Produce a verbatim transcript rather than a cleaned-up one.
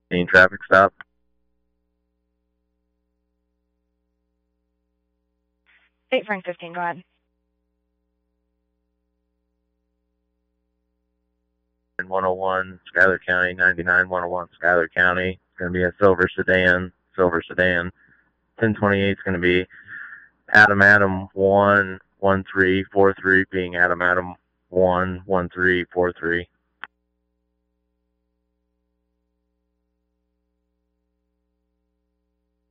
Any traffic stop? eight Frank fifteen, go ahead. one oh one, Schuyler County, ninety-nine one oh one, Schuyler County. It's going to be a silver sedan, silver sedan. ten twenty-eight is going to be Adam Adam one one three four three, being Adam Adam one one three four three.